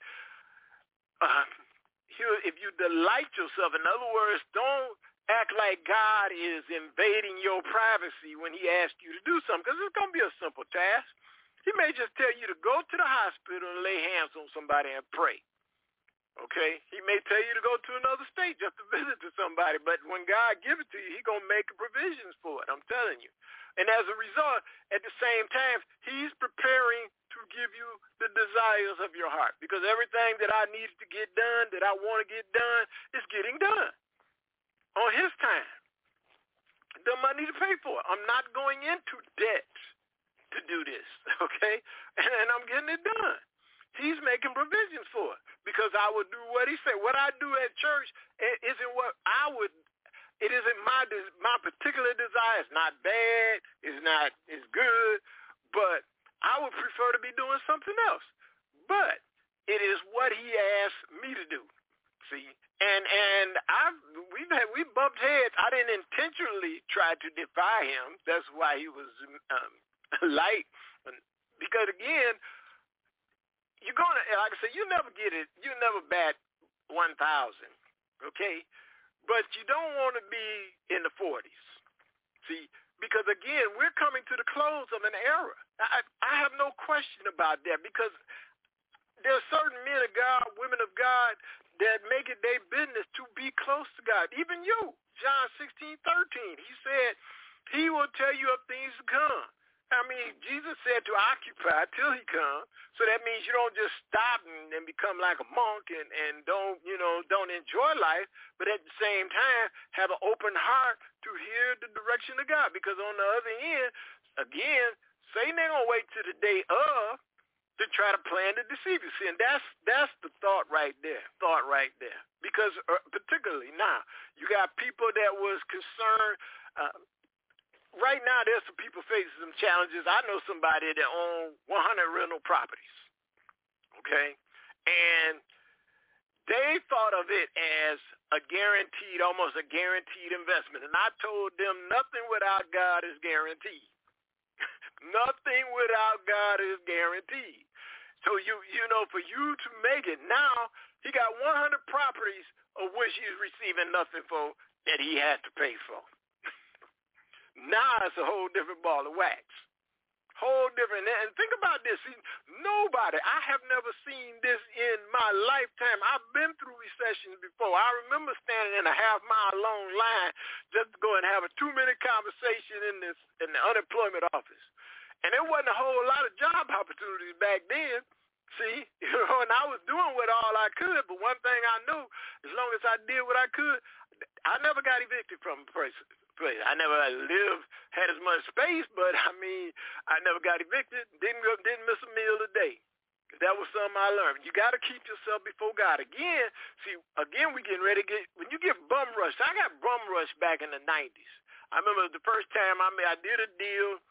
S3: Uh, if you delight yourself, in other words, don't act like God is invading your privacy when he asks you to do something, because it's going to be a simple task. He may just tell you to go to the hospital and lay hands on somebody and pray. Okay? He may tell you to go to another state just to visit to somebody, but when God gives it to you, he's going to make provisions for it, I'm telling you. And as a result, at the same time, he's preparing to give you the desires of your heart, because everything that I needed to get done, that I want to get done, is getting done on his time. The money to pay for it. I'm not going into debt to do this, okay? And, and I'm getting it done. He's making provisions for it, because I would do what he said. What I do at church isn't what I would, it isn't my my particular desire. It's not bad. It's not, it's good, but I would prefer to be doing something else. But it is what he asked me to do, see? And and I've, we've had, we bumped heads. I didn't intentionally try to defy him. That's why he was um, light, because again, you're gonna, like I said, you never get it, you never bat one thousand, okay? But you don't want to be in the forties, see, because again, we're coming to the close of an era. I, I have no question about that, because there's certain men of God, women of God, that make it their business to be close to God. Even you, John sixteen thirteen, he said he will tell you of things to come. I mean, Jesus said to occupy till he comes, so that means you don't just stop and, and become like a monk and, and don't, you know, don't enjoy life, but at the same time have an open heart to hear the direction of God. Because on the other end, again, Satan ain't gonna wait till the day of to try to plan to deceive you. See, and that's that's the thought right there, thought right there. Because uh, particularly now, you got people that was concerned. Uh, Right now, there's some people facing some challenges. I know somebody that owns one hundred rental properties, okay? And they thought of it as a guaranteed, almost a guaranteed investment. And I told them nothing without God is guaranteed. Nothing without God is guaranteed. So, you you know, for you to make it now, he got one hundred properties of which he's receiving nothing for that he had to pay for. Now it's a whole different ball of wax. Whole different. And think about this. See, nobody, I have never seen this in my lifetime. I've been through recessions before. I remember standing in a half mile long line just to go and have a two minute conversation in this in the unemployment office. And there wasn't a whole lot of job opportunities back then. See, you know, and I was doing what all I could, but one thing I knew, as long as I did what I could, I never got evicted from a place. I never lived, had as much space, but I mean, I never got evicted. Didn't go, didn't miss a meal a day. That was something I learned. You got to keep yourself before God. Again, see, again, we getting ready to get, when you get bum rushed, I got bum rushed back in the nineties. I remember the first time I made, I did a deal,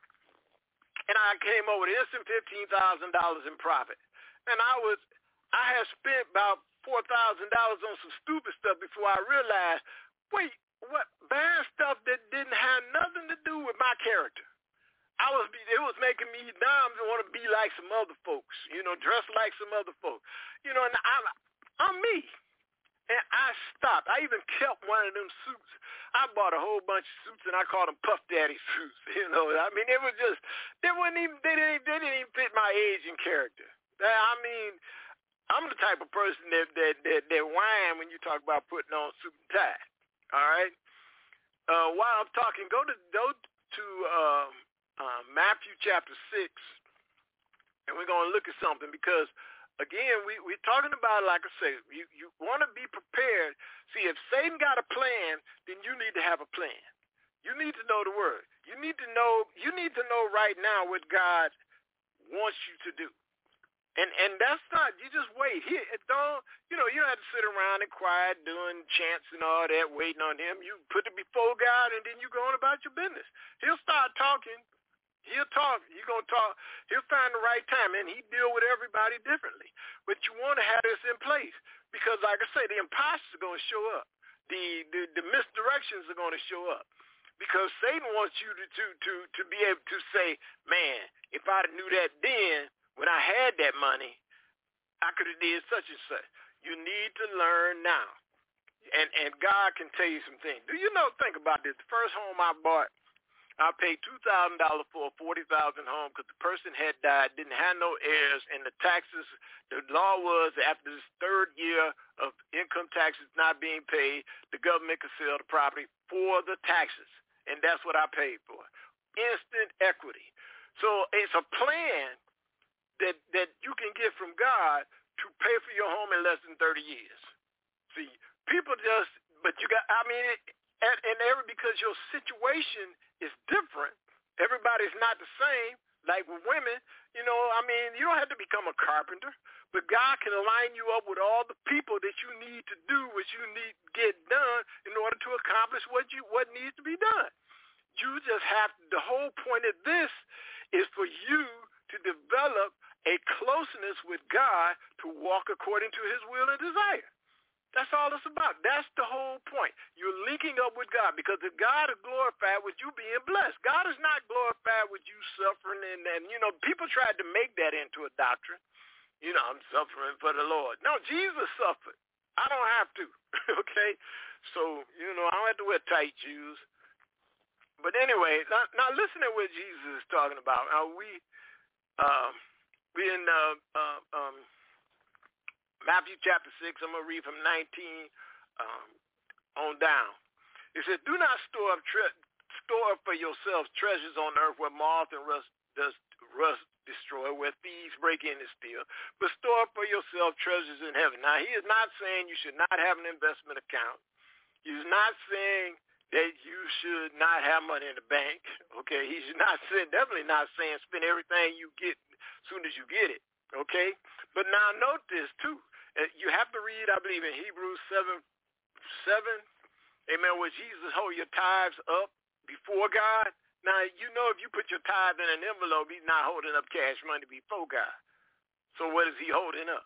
S3: and I came over with instant fifteen thousand dollars in profit. And I was, I had spent about four thousand dollars on some stupid stuff before I realized, wait, what, bad stuff that didn't have nothing to do with my character. I was, it was making me dumb to want to be like some other folks, you know, dress like some other folks, you know, and I'm, I'm me. And I stopped. I even kept one of them suits. I bought a whole bunch of suits, and I called them Puff Daddy suits, you know. I mean, it was just, they wouldn't even, they didn't, they didn't even fit my age and character. I mean, I'm the type of person that, that, that, that whine when you talk about putting on suit and tie. All right. Uh, while I'm talking, go to go to uh, uh, Matthew chapter six, And we're going to look at something because, again, we, we're talking about, like I say, you, you want to be prepared. See, if Satan got a plan, then you need to have a plan. You need to know the word. You need to know, you need to know right now what God wants you to do. And and that's not, you just wait. He, don't, you know, you don't have to sit around and quiet doing chants and all that, waiting on him. You put it before God, and then you go on about your business. He'll start talking. He'll talk. You're going to talk. He'll find the right time, and he deal with everybody differently. But you want to have this in place because, like I say, the imposters are going to show up. The, the, the misdirections are going to show up because Satan wants you to, to, to, to be able to say, man, if I knew that then, when I had that money, I could have did such and such. You need to learn now. And, and God can tell you some things. Do you know, think about this. The first home I bought, I paid two thousand dollars for a forty thousand dollars home because the person had died, didn't have no heirs, and the taxes, the law was after this third year of income taxes not being paid, the government could sell the property for the taxes, and that's what I paid for. Instant equity. So it's a plan that, that you can get from God to pay for your home in less than thirty years. See, people just, but you got, I mean, it, and, and every, because your situation is different. Everybody's not the same. Like with women, you know, I mean, you don't have to become a carpenter, but God can line you up with all the people that you need to do what you need to get done in order to accomplish what you what needs to be done. You just have to, the whole point of this is for you to develop a closeness with God to walk according to his will and desire. That's all it's about. That's the whole point. You're linking up with God because if God is glorified with you being blessed, God is not glorified with you suffering. And, and, you know, people tried to make that into a doctrine. You know, I'm suffering for the Lord. No, Jesus suffered. I don't have to, okay? So, you know, I don't have to wear tight shoes. But anyway, now, now listen to what Jesus is talking about. Now, we, um, we in uh, uh, um, Matthew chapter six, I'm going to read from nineteen um, on down. It says, do not store up, tre- store up for yourselves treasures on earth where moth and rust does rust destroy, where thieves break in and steal, but store up for yourself treasures in heaven. Now, he is not saying you should not have an investment account. He's not saying that you should not have money in the bank. Okay, he's not saying, definitely not saying spend everything you get as soon as you get it. Okay, but now note this too. You have to read, I believe, in Hebrews seven, seven, amen, where Jesus hold your tithes up before God. Now, you know if you put your tithe in an envelope, he's not holding up cash money before God. So what is he holding up?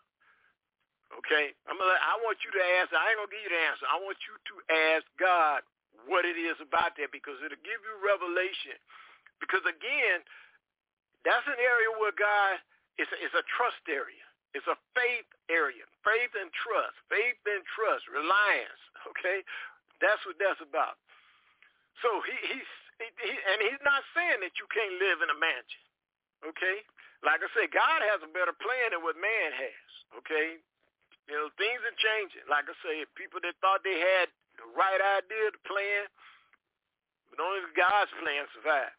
S3: Okay? I'm gonna, I want you to ask, I ain't going to give you the answer. I want you to ask God what it is about that because it'll give you revelation. Because, again, that's an area where God, it's a, it's a trust area. It's a faith area, faith and trust, faith and trust, reliance, okay? That's what that's about. So he, he's, he, he, and he's not saying that you can't live in a mansion, okay? Like I say, God has a better plan than what man has, okay? You know, things are changing. Like I say, people that thought they had the right idea, the plan, but only God's plan survived.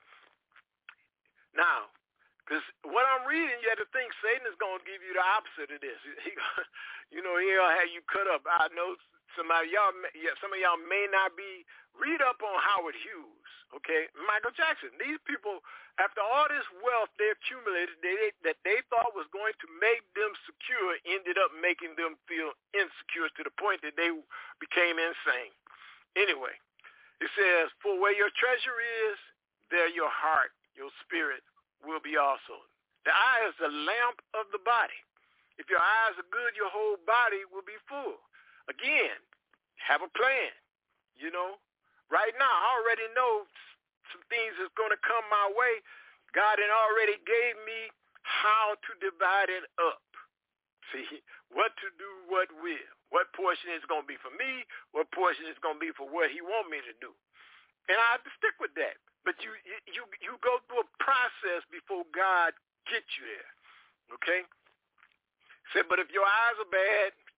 S3: Now, because what I'm reading, you have to think Satan is going to give you the opposite of this. He, you know, he'll have you cut up. I know some of y'all, some of y'all may not be. Read up on Howard Hughes, okay, Michael Jackson. These people, after all this wealth they accumulated, they, that they thought was going to make them secure, ended up making them feel insecure to the point that they became insane. Anyway, it says, "For where your treasure is, there your heart, your spirit will be also." The eye is the lamp of the body. If your eyes are good, your whole body will be full. Again, have a plan. You know, right now I already know some things that's going to come my way. God had already gave me how to divide it up. See, what to do, what will. What portion is going to be for me, what portion is going to be for what he want me to do. And I have to stick with that. But you you you go through a process before God gets you there, okay? Said, but if your eyes are bad,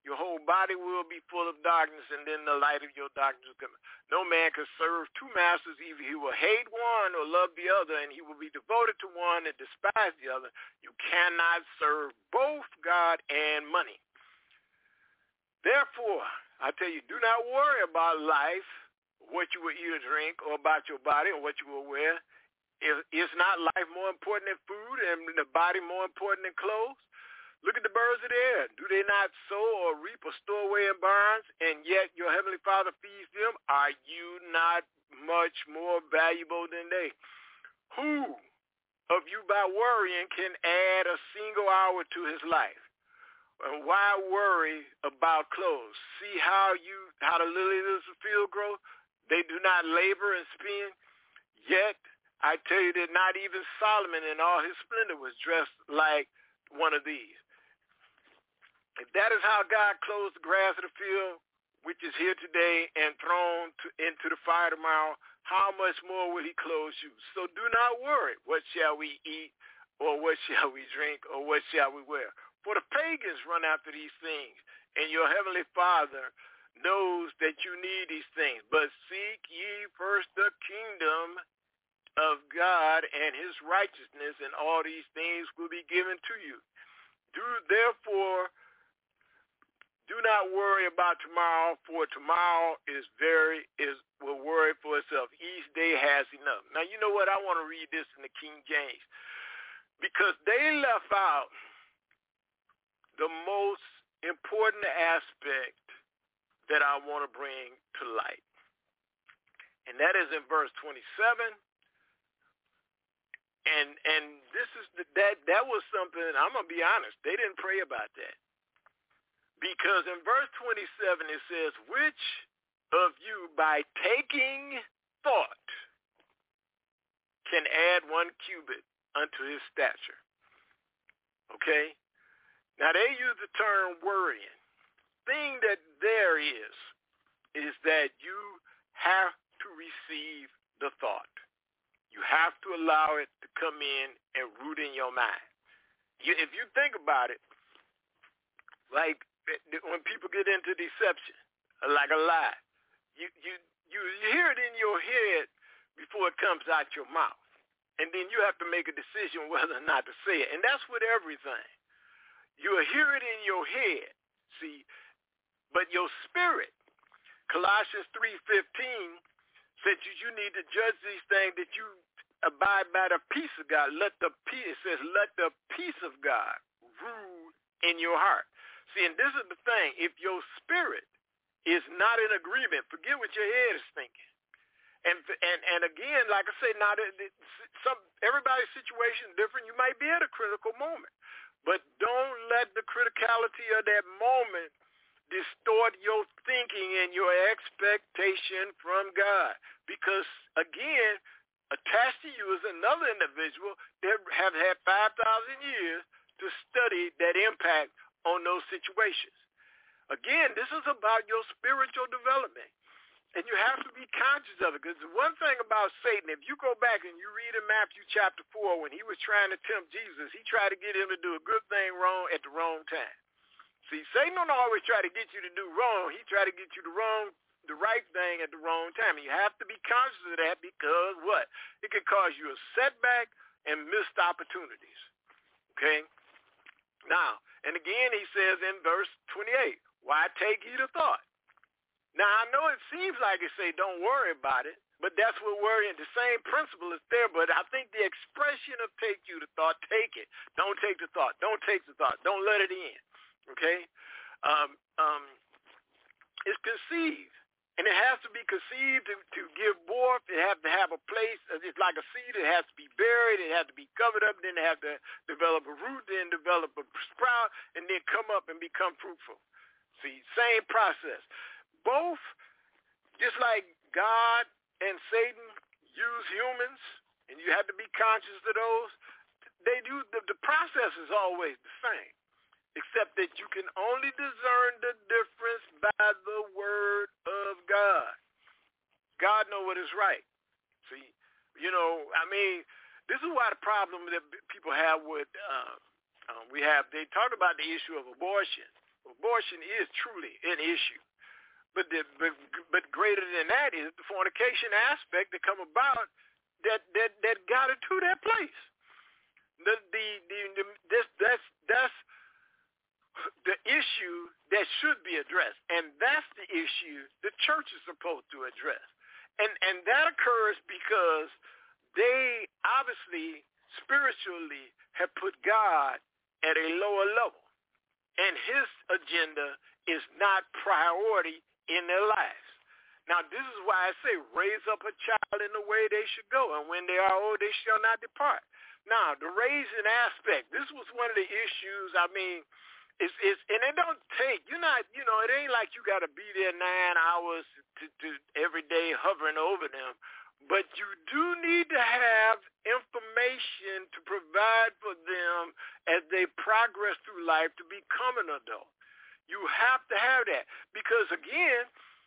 S3: your whole body will be full of darkness, and then the light of your darkness will come. No man can serve two masters. Either he will hate one or love the other, and he will be devoted to one and despise the other. You cannot serve both God and money. Therefore, I tell you, do not worry about life, what you will eat or drink, or about your body or what you will wear. Is not life more important than food, and the body more important than clothes? Look at the birds of the air. Do they not sow or reap or store away in barns, and yet your heavenly Father feeds them? Are you not much more valuable than they? Who of you by worrying can add a single hour to his life? And why worry about clothes? See how you how the lilies of the field grow? They do not labor and spin. Yet I tell you that not even Solomon in all his splendor was dressed like one of these. If that is how God clothes the grass of the field, which is here today and thrown to, into the fire tomorrow, how much more will he clothe you? So do not worry, what shall we eat, or what shall we drink, or what shall we wear? For the pagans run after these things, and your heavenly Father knows that you need these things. But seek ye first the kingdom of God and his righteousness, and all these things will be given to you. Do therefore do not worry about tomorrow, for tomorrow is very is will worry for itself. Each day has enough. Now you know what? I want to read this in the King James, because they left out the most important aspect that I want to bring to light, and that is in verse twenty-seven. And and this is the, that that was something, I'm gonna be honest, they didn't pray about that, because in verse twenty-seven it says, which of you by taking thought can add one cubit unto his stature? Okay, now they use the term worrying. Thing that there is is that you have to receive the thought. You have to allow it to come in and root in your mind. You, if you think about it, like when people get into deception, like a lie, you, you, you hear it in your head before it comes out your mouth. And then you have to make a decision whether or not to say it. And that's with everything. You'll hear it in your head, see, but your spirit, Colossians three fifteen, said you, you need to judge these things, that you abide by the peace of God. Let the peace, it says, let the peace of God rule in your heart. See, and this is the thing. If your spirit is not in agreement, forget what your head is thinking. And and and again, like I say, now some everybody's situation is different. You might be at a critical moment, but don't let the criticality of that moment distort your thinking and your expectation from God. Because, again, attached to you is another individual that have had five thousand years to study that impact on those situations. Again, this is about your spiritual development, and you have to be conscious of it. Because one thing about Satan, if you go back and you read in Matthew chapter four, when he was trying to tempt Jesus, he tried to get him to do a good thing wrong at the wrong time. See, Satan don't always try to get you to do wrong. He try to get you the wrong, the right thing at the wrong time. And you have to be conscious of that, because what? It can cause you a setback and missed opportunities. Okay? Now, and again he says in verse twenty-eight, why take ye the thought? Now, I know it seems like it say don't worry about it, but that's what worrying, the same principle is there, but I think the expression of take you the thought, take it. Don't take the thought. Don't take the thought. Don't let it in. Okay, um, um, it's conceived, and it has to be conceived to, to give forth. It has to have a place. It's like a seed. It has to be buried. It has to be covered up. Then it has to develop a root. Then develop a sprout, and then come up and become fruitful. See, same process. Both, just like God and Satan use humans, and you have to be conscious of those. They do. The, the process is always the same, except that you can only discern the difference by the word of God. God knows what is right. See, you know, I mean, this is why the problem that people have with, uh, um, we have, they talk about the issue of abortion. Abortion is truly an issue. But, the, but but greater than that is the fornication aspect that come about that that, that got it to that place. The the, the, the this that's that's the issue that should be addressed, and that's the issue the church is supposed to address. And and that occurs because they obviously spiritually have put God at a lower level, and his agenda is not priority in their lives. Now, this is why I say raise up a child in the way they should go, and when they are old, they shall not depart. Now, the raising aspect, this was one of the issues. I mean, it's, it's and it don't take, you're not, you know, it ain't like you got to be there nine hours to, to every day hovering over them, but you do need to have information to provide for them as they progress through life to become an adult. You have to have that because, again,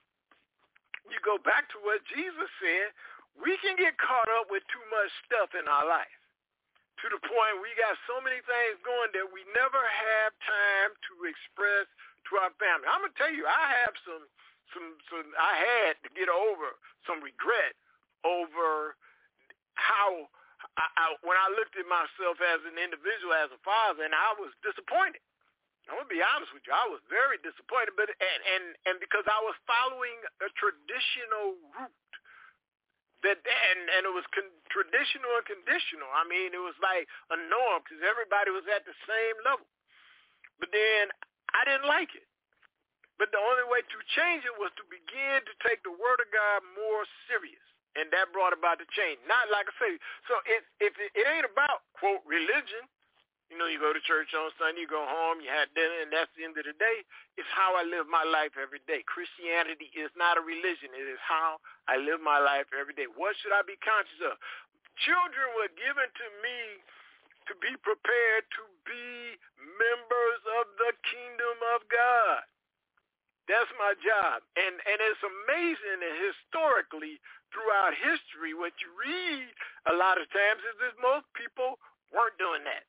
S3: you go back to what Jesus said, we can get caught up with too much stuff in our life to the point we got so many things going that we never have time to express to our family. I'm going to tell you, I have some, some, some, I had to get over some regret over how, I, I, when I looked at myself as an individual, as a father, and I was disappointed. I'm going to be honest with you. I was very disappointed, but and, and, and because I was following a traditional route, that and, and it was con- traditional and conditional. I mean, it was like a norm because everybody was at the same level. But then I didn't like it. But the only way to change it was to begin to take the Word of God more serious. And that brought about the change. Not like I say, so it, if it, it ain't about, quote, religion. You know, you go to church on Sunday, you go home, you have dinner, and that's the end of the day. It's how I live my life every day. Christianity is not a religion. It is how I live my life every day. What should I be conscious of? Children were given to me to be prepared to be members of the kingdom of God. That's my job. And and it's amazing that historically, throughout history, what you read a lot of times is that most people weren't doing that.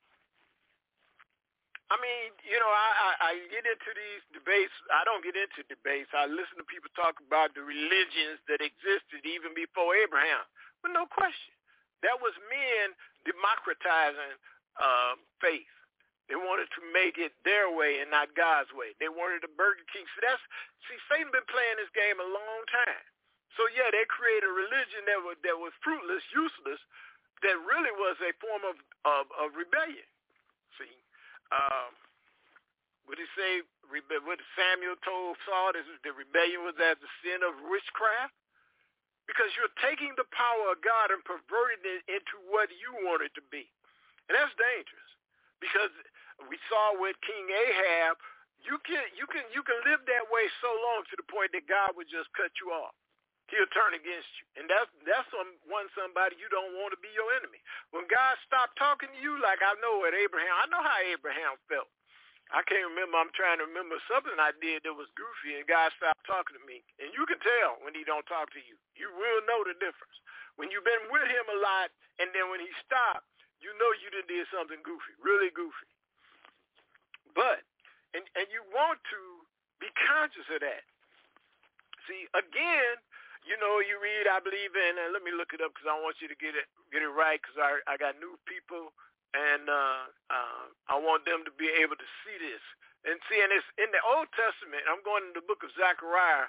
S3: I mean, you know, I, I, I get into these debates. I don't get into debates. I listen to people talk about the religions that existed even before Abraham. But no question, that was men democratizing uh, faith. They wanted to make it their way and not God's way. They wanted a Burger King. So that's, see, Satan been playing this game a long time. So, yeah, they created a religion that was, that was fruitless, useless, that really was a form of, of, of rebellion. See? Um, what did he say? What Samuel told Saul, is the rebellion was as the sin of witchcraft? Because you're taking the power of God and perverting it into what you want it to be. And that's dangerous. Because we saw with King Ahab, you can you can you can live that way so long to the point that God would just cut you off. He'll turn against you. And that's that's some, one somebody you don't want to be your enemy. When God stopped talking to you, like I know at Abraham, I know how Abraham felt. I can't remember. I'm trying to remember something I did that was goofy, and God stopped talking to me. And you can tell when he don't talk to you. You will know the difference. When you've been with him a lot, and then when he stopped, you know you done did something goofy, really goofy. But, and, and you want to be conscious of that. See, again, you know, you read, I believe in, and let me look it up because I want you to get it get it right because I, I got new people, and uh, uh, I want them to be able to see this. And see, and it's in the Old Testament, I'm going to the book of Zechariah,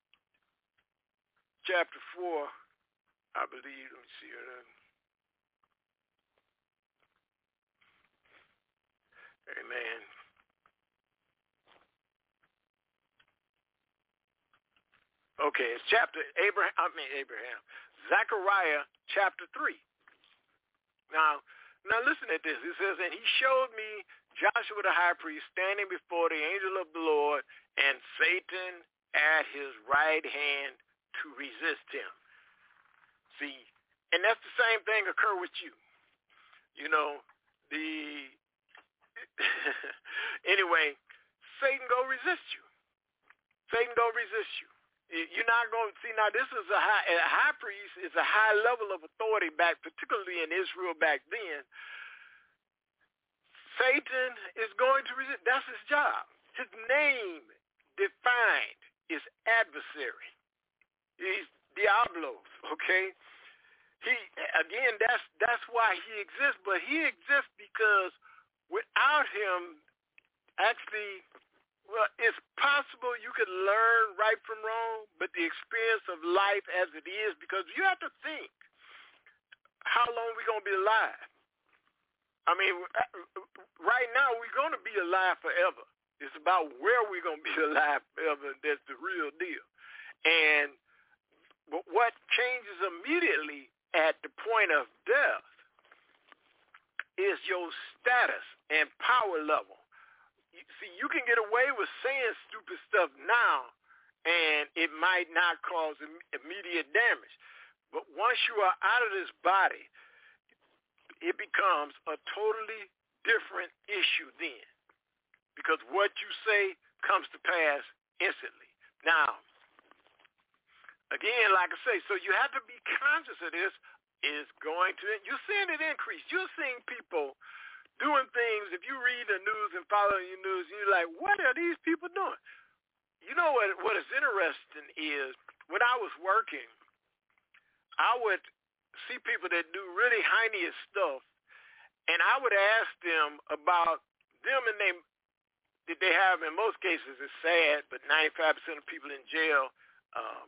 S3: chapter four, I believe. Let me see here. Amen. Okay, it's chapter Abraham. I mean Abraham. Zechariah chapter three. Now, now listen at this. It says, and he showed me Joshua the high priest standing before the angel of the Lord, and Satan at his right hand to resist him. See, and that's the same thing occur with you. You know, the anyway, Satan go resist you. Satan go resist you. You're not going to see now. This is a high, a high priest is a high level of authority back, particularly in Israel back then. Satan is going to resist. That's his job. his name defined is adversary. He's Diablos, okay? He again, that's that's why he exists, but he exists because without him, actually, well, it's possible you could learn right from wrong, but the experience of life as it is, because you have to think, how long we gonna be alive? I mean, right now we're gonna be alive forever. It's about where we're gonna be alive forever. That's the real deal. And what changes immediately at the point of death is your status and power level. You, see, you can get away with saying stupid stuff now, and it might not cause im- immediate damage. But once you are out of this body, it becomes a totally different issue then, because what you say comes to pass instantly. Now, again, like I say, so you have to be conscious of this. Is going to, you're seeing it increase. You're seeing people doing things. If you read the news and follow your news, you're like, what are these people doing? You know what, what is interesting is when I was working, I would see people that do really heinous stuff, and I would ask them about them, and they, that they have, in most cases, it's sad, but ninety-five percent of people in jail um,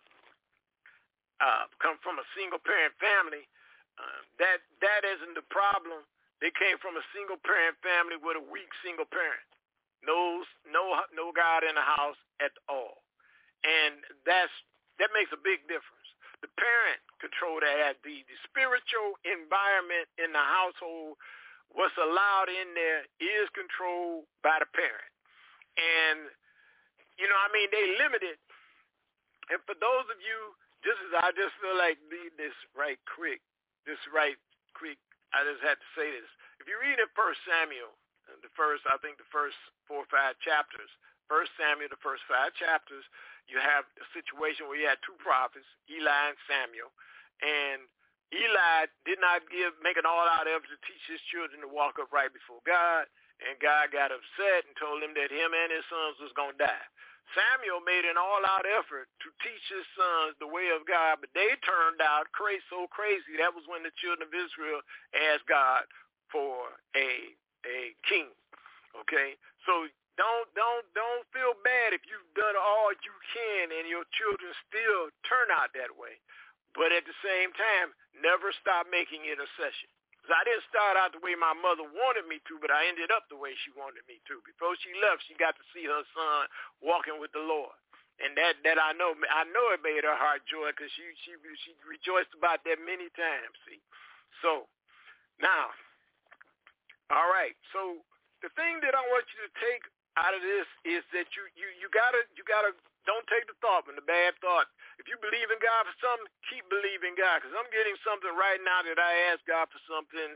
S3: Uh, come from a single-parent family. Uh, that that isn't the problem. They came from a single-parent family with a weak single parent. No, no, no God in the house at all, and that's that makes a big difference. The parent controlled that. The, the spiritual environment in the household, what's allowed in there, is controlled by the parent, and you know, I mean, they limit it. And for those of you. This is, I just feel like read this right quick, this right quick, I just had to say this. If you read in First Samuel, the first, I think the first four or five chapters, First Samuel, the first five chapters, you have a situation where you had two prophets, Eli and Samuel, and Eli did not give, make an all-out effort to teach his children to walk upright before God, and God got upset and told him that him and his sons was going to die. Samuel made an all-out effort to teach his sons the way of God, but they turned out crazy, so crazy. That was when the children of Israel asked God for a a king. Okay, so don't don't don't feel bad if you've done all you can and your children still turn out that way. But at the same time, never stop making intercession. I didn't start out the way my mother wanted me to, but I ended up the way she wanted me to. Before she left, she got to see her son walking with the Lord, and that that I know I know it made her heart joy, because she she she rejoiced about that many times. See, so now, all right. So the thing that I want you to take out of this is that you you you gotta you gotta don't take the thought when the bad thought. If you believe in God for something, keep believing God, because I'm getting something right now that I asked God for something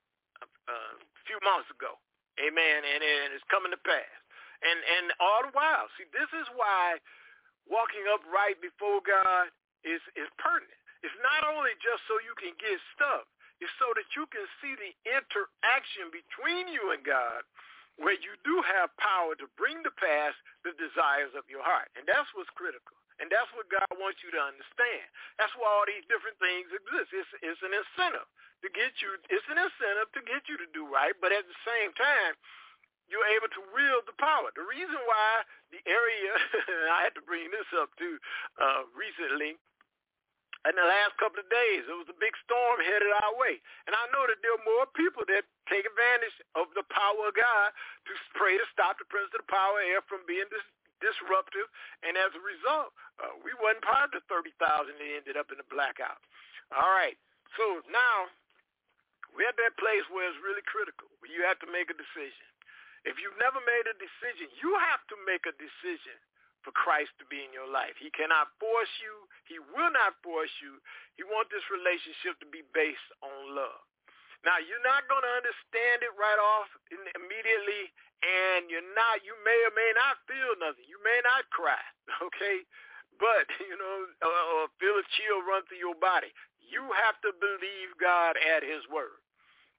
S3: uh, a few months ago. Amen. And, and it's coming to pass. And and all the while, see, this is why walking upright before God is, is pertinent. It's not only just so you can get stuff. It's so that you can see the interaction between you and God, where you do have power to bring to pass the desires of your heart. And that's what's critical. And that's what God wants you to understand. That's why all these different things exist. It's, it's an incentive to get you, it's an incentive to get you to do right, but at the same time, you're able to wield the power. The reason why the area, I had to bring this up too, uh, recently, in the last couple of days, there was a big storm headed our way. And I know that there are more people that take advantage of the power of God to pray to stop the prince of the power of air from being dis- disruptive. And as a result, uh, we wasn't part of the thirty thousand that ended up in the blackout. All right. So now we're at that place where it's really critical, where you have to make a decision. If you've never made a decision, you have to make a decision for Christ to be in your life. He cannot force you. He will not force you. He wants this relationship to be based on love. Now, you're not going to understand it right off immediately, and you're not, you may or may not feel nothing. You may not cry, okay? But, you know, or feel a chill run through your body. You have to believe God at his word.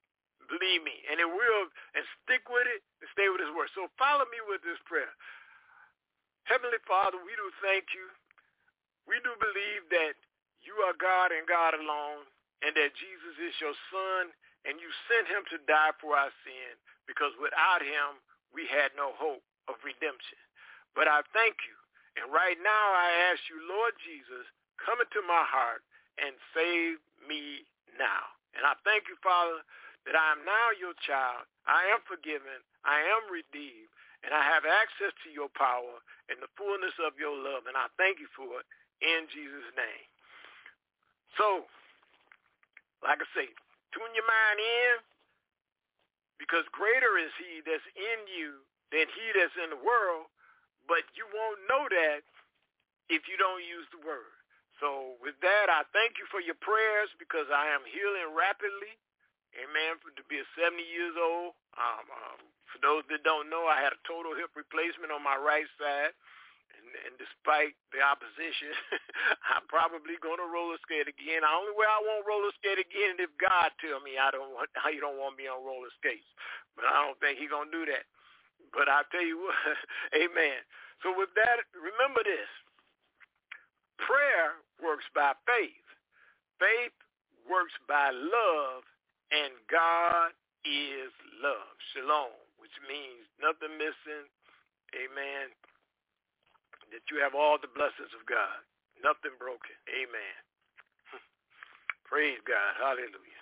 S3: Believe me. And it will, and stick with it and stay with his word. So follow me with this prayer. Heavenly Father, we do thank you. We do believe that you are God and God alone, and that Jesus is your son, and you sent him to die for our sin, because without him, we had no hope of redemption. But I thank you. And right now I ask you, Lord Jesus, come into my heart and save me now. And I thank you, Father, that I am now your child. I am forgiven. I am redeemed. And I have access to your power and the fullness of your love. And I thank you for it in Jesus' name. So, like I say, tune your mind in, because greater is he that's in you than he that's in the world. But you won't know that if you don't use the word. So with that, I thank you for your prayers, because I am healing rapidly. Amen. For, to be a seventy years old. Um, um, for those that don't know, I had a total hip replacement on my right side. And, and despite the opposition, I'm probably going to roller skate again. The only way I won't roller skate again is if God tell me I don't want, how you don't want me on roller skates. But I don't think he's going to do that. But I'll tell you what, amen. So with that, remember this. Prayer works by faith. Faith works by love, and God is love. Shalom, which means nothing missing. Amen. That you have all the blessings of God. Nothing broken. Amen. Praise God. Hallelujah.